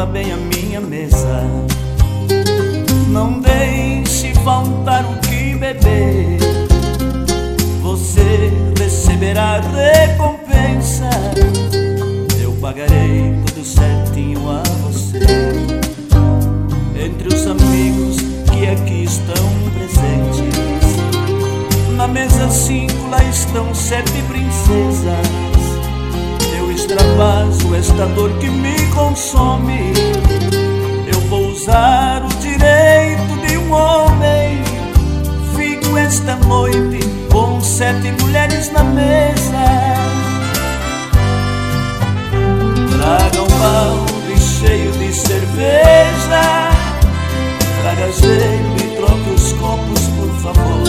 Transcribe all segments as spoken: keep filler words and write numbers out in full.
sirva bem a minha mesa. Não deixe faltar o que beber. Você receberá recompensa. Eu pagarei tudo certinho a você. Entre os amigos que aqui estão presentes, na mesa cinco lá estão sete princesas. Eu extravaso esta dor que me consome. Eu vou usar o direito de um homem. Fico esta noite com sete mulheres na mesa. Traga um balde cheio de cerveja. Traga gelo e troque os copos, por favor.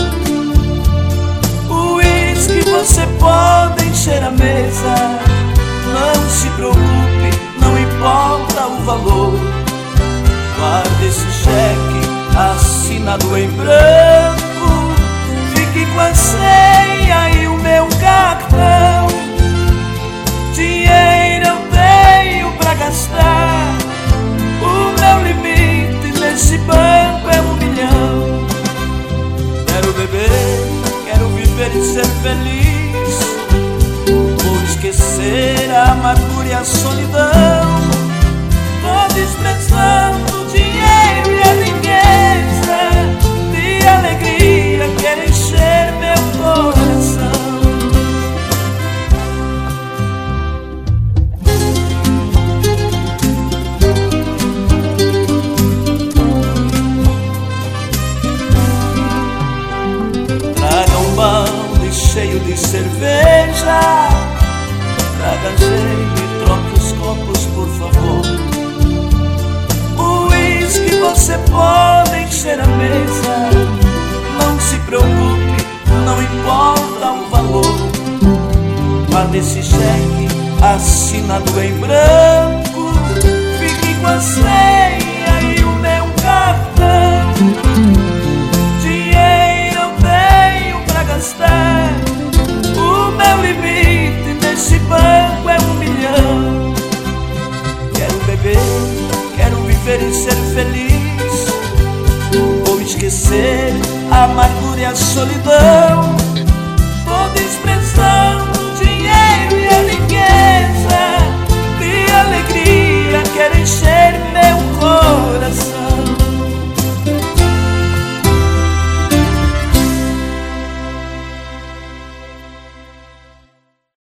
O uísque você pode encher a mesa. Não se preocupe, não importa o valor. Guarde esse cheque assinado em branco. Fique com a senha e o meu cartão. Dinheiro eu tenho pra gastar. O meu limite nesse banco é um milhão. Quero beber, quero viver e ser feliz. Vou esquecer a amargura e a solidão. Tô desprezando o dinheiro e a riqueza. De alegria quero encher meu coração. Traga um balde cheio de cerveja. Traga gelo e troque os copos, por favor. O uísque você pode encher a mesa. Não se preocupe, não importa o valor. Guarde esse cheque assinado em branco. Fique com a senha